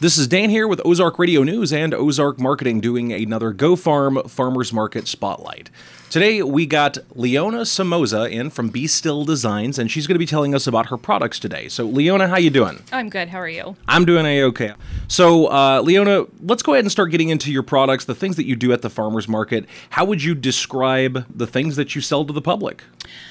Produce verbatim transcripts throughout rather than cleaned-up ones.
This is Dan here with Ozark Radio News and Ozark Marketing doing another Go Farm Farmers Market Spotlight. Today we got Leona Somoza in from Be Still Designs, and she's going to be telling us about her products today. So Leona, how you doing? I'm good. How are you? I'm doing A-okay. So uh, Leona, let's go ahead and start getting into your products, the things that you do at the farmers market. How would you describe the things that you sell to the public?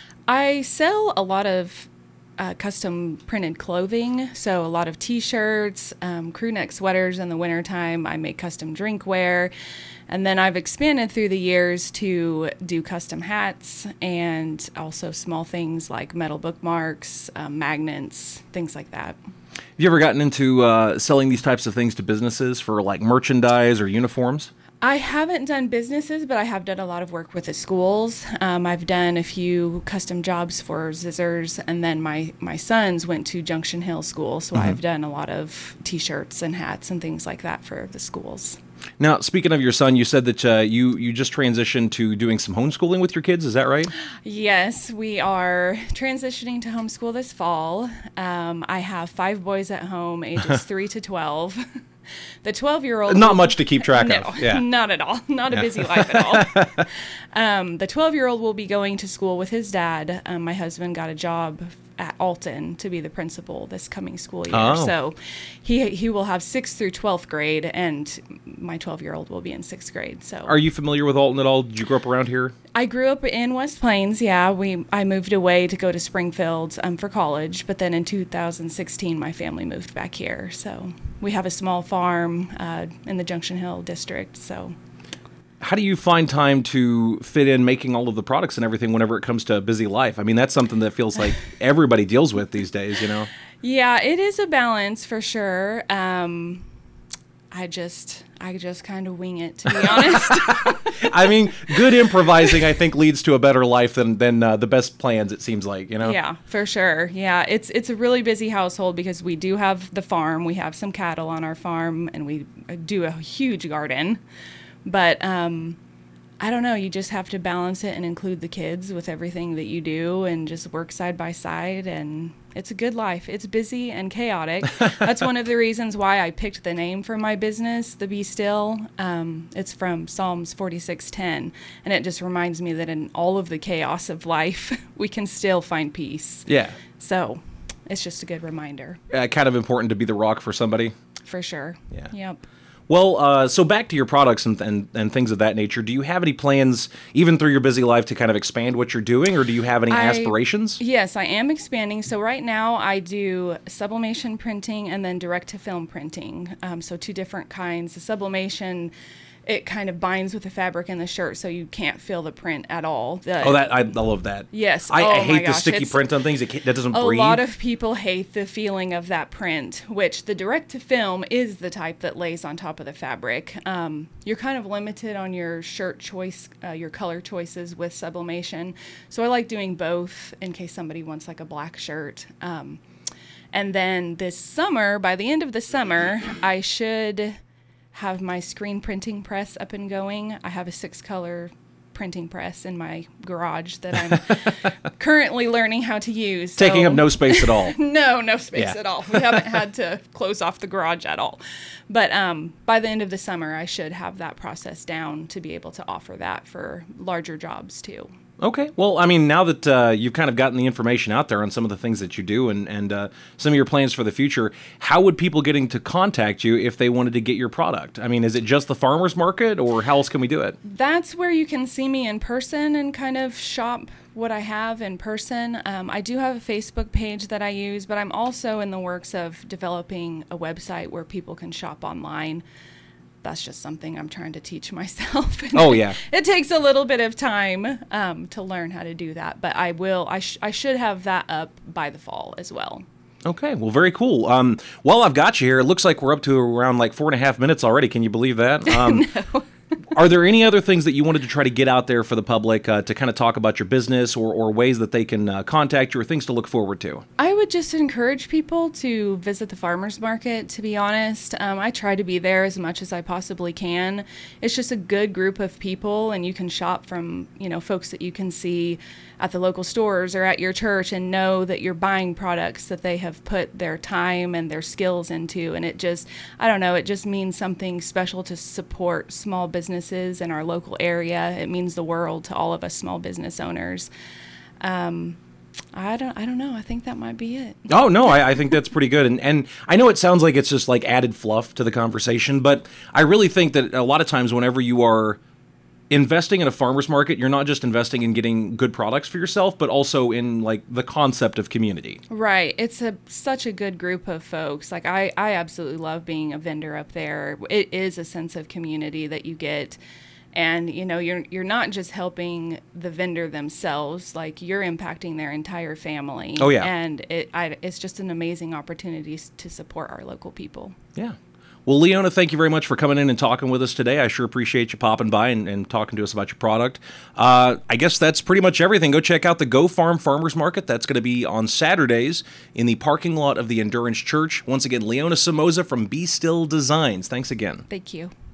I sell a lot of Uh, custom printed clothing, so a lot of t-shirts, um, crew neck sweaters in the wintertime. I make custom drinkware, and then I've expanded through the years to do custom hats and also small things like metal bookmarks, um, magnets, things like that. Have you ever gotten into uh, selling these types of things to businesses for like merchandise or uniforms? I haven't done businesses, but I have done a lot of work with the schools. Um, I've done a few custom jobs for Zizzers, and then my, my sons went to Junction Hill School, so mm-hmm. I've done a lot of t-shirts and hats and things like that for the schools. Now, speaking of your son, you said that uh, you, you just transitioned to doing some homeschooling with your kids. Is that right? Yes, we are transitioning to homeschool this fall. Um, I have five boys at home, ages three to twelve. The twelve-year-old... Not much to keep track no, of. Yeah. Not at all. Not a busy life at all. Um, the twelve-year-old will be going to school with his dad. Um, my husband got a job at Alton to be the principal this coming school year. Oh. So he he will have sixth through twelfth grade, and my twelve-year-old will be in sixth grade. So, are you familiar with Alton at all? Did you grow up around here? I grew up in West Plains, yeah. We I moved away to go to Springfield um, for college, but then in two thousand sixteen, my family moved back here. So we have a small farm uh, in the Junction Hill district. So, how do you find time to fit in making all of the products and everything whenever it comes to a busy life? I mean, that's something that feels like everybody deals with these days, you know? Yeah, it is a balance for sure. Um, I just... I just kind of wing it, to be honest. I mean, good improvising, I think, leads to a better life than than uh, the best plans, it seems like, you know? Yeah, for sure. Yeah, it's it's a really busy household because we do have the farm. We have some cattle on our farm, and we do a huge garden. But um, I don't know, you just have to balance it and include the kids with everything that you do and just work side by side, and it's a good life. It's busy and chaotic. That's one of the reasons why I picked the name for my business, the Be Still. Um, it's from Psalms forty-six ten, and it just reminds me that in all of the chaos of life, we can still find peace. Yeah. So it's just a good reminder. Uh, kind of important to be the rock for somebody. For sure. Yeah. Yep. Well, uh, so back to your products and, and and things of that nature. Do you have any plans, even through your busy life, to kind of expand what you're doing, or do you have any I, aspirations? Yes, I am expanding. So right now I do sublimation printing and then direct-to-film printing. Um, so two different kinds. The sublimation, it kind of binds with the fabric in the shirt, so you can't feel the print at all. The, oh, that I, I love that. Yes. I, oh I hate my the gosh. sticky It's, print on things. It can't, that doesn't a breathe. A lot of people hate the feeling of that print, which the direct-to-film is the type that lays on top of the fabric. Um, you're kind of limited on your shirt choice, uh, your color choices with sublimation. So I like doing both in case somebody wants like a black shirt. Um, and then this summer, by the end of the summer, I should have my screen printing press up and going. I have a six color printing press in my garage that I'm currently learning how to use. Taking so, up no space at all. no, no space Yeah. at all. We haven't had to close off the garage at all. But um, by the end of the summer, I should have that process down to be able to offer that for larger jobs too. Okay. Well, I mean, now that uh, you've kind of gotten the information out there on some of the things that you do and, and uh, some of your plans for the future, how would people getting to contact you if they wanted to get your product? I mean, is it just the farmer's market, or how else can we do it? That's where you can see me in person and kind of shop what I have in person. Um, I do have a Facebook page that I use, but I'm also in the works of developing a website where people can shop online. That's just something I'm trying to teach myself. Oh, yeah. It takes a little bit of time um, to learn how to do that, but I will. I, sh- I should have that up by the fall as well. Okay, well, very cool. Um, while I've got you here, it looks like we're up to around like four and a half minutes already. Can you believe that? Um, No. Are there any other things that you wanted to try to get out there for the public uh, to kind of talk about your business or, or ways that they can uh, contact you or things to look forward to? I would just encourage people to visit the farmers market, to be honest. Um, I try to be there as much as I possibly can. It's just a good group of people, and you can shop from, you know, folks that you can see at the local stores or at your church and know that you're buying products that they have put their time and their skills into. And it just, I don't know, it just means something special to support small businesses in our local area. It means the world to all of us small business owners. Um, I don't I don't know. I think that might be it. Oh, no, I, I think that's pretty good. And and I know it sounds like it's just like added fluff to the conversation, but I really think that a lot of times whenever you are investing in a farmer's market, you're not just investing in getting good products for yourself, but also in like the concept of community. Right. It's a such a good group of folks. Like I, I absolutely love being a vendor up there. It is a sense of community that you get. And, you know, you're you're not just helping the vendor themselves, like you're impacting their entire family. Oh, yeah. And it I, it's just an amazing opportunity to support our local people. Yeah. Well, Leona, thank you very much for coming in and talking with us today. I sure appreciate you popping by and, and talking to us about your product. Uh, I guess that's pretty much everything. Go check out the Go Farm Farmers Market. That's going to be on Saturdays in the parking lot of the Endurance Church. Once again, Leona Somoza from Be Still Designs. Thanks again. Thank you.